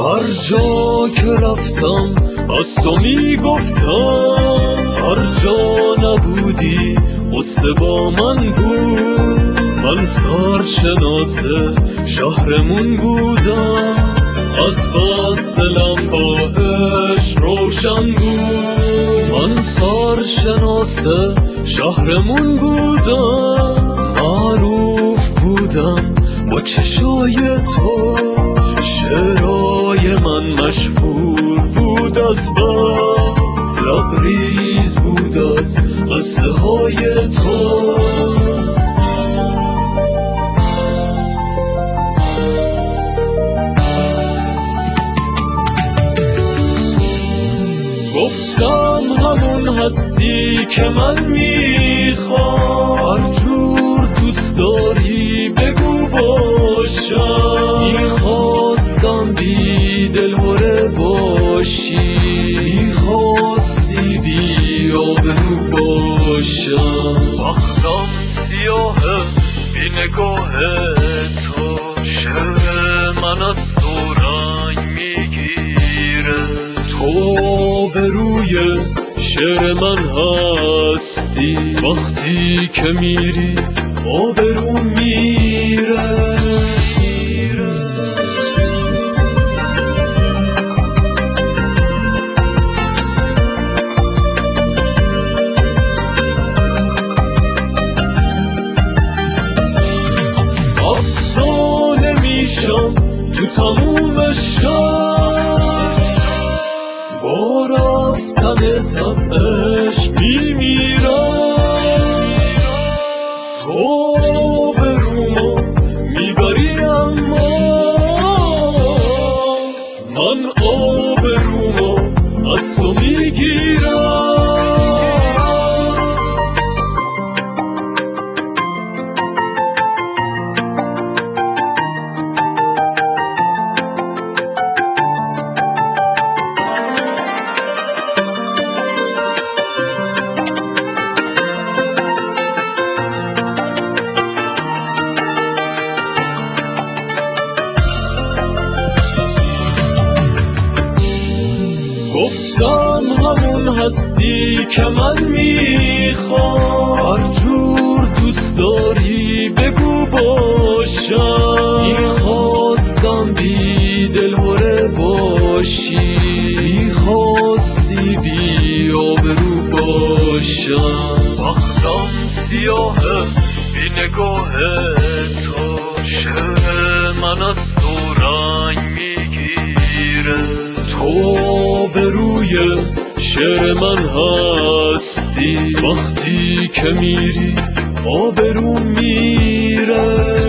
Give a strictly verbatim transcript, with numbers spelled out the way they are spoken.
هر جا که رفتم از تو میگفتم، هر جا نبودی قصه با من بود. من سرشناس شهرمون بودم، از بس دلم با عشق روشن بود. من سرشناس شهرمون بودم، معروف بودم با چشای تو. شعرهای من مشهور بود از بس، لبریز بود از قصه های تو. گفتم همون هستی که من میخوام، هر جور دوست داری بگو باشم. میخواستم بی دلهره باشی، میخواستی بی آبرو باشم. وقتم سیاهه بی نگاه تو، شعر من از تو رنگ میگیره. تو به روی شعر من هستی، وقتی که میری آبروم میره. افسانه میشم تو تموم شب، با رفتنت از عشق میمیرم. تو آبرومو میبری اما من آبرومو از تو میگیرم. گفتم همون هستی که من میخوام، هر جور دوست داری بگو باشم. میخواستم بی دلهره باشی، میخواستی بی آبرو باشم. وقتم سیاهه بی نگاه تو، شعر من از تو رنگ میگیره. تو به روی شعر من هستی، وقتی که میری آبروم میره.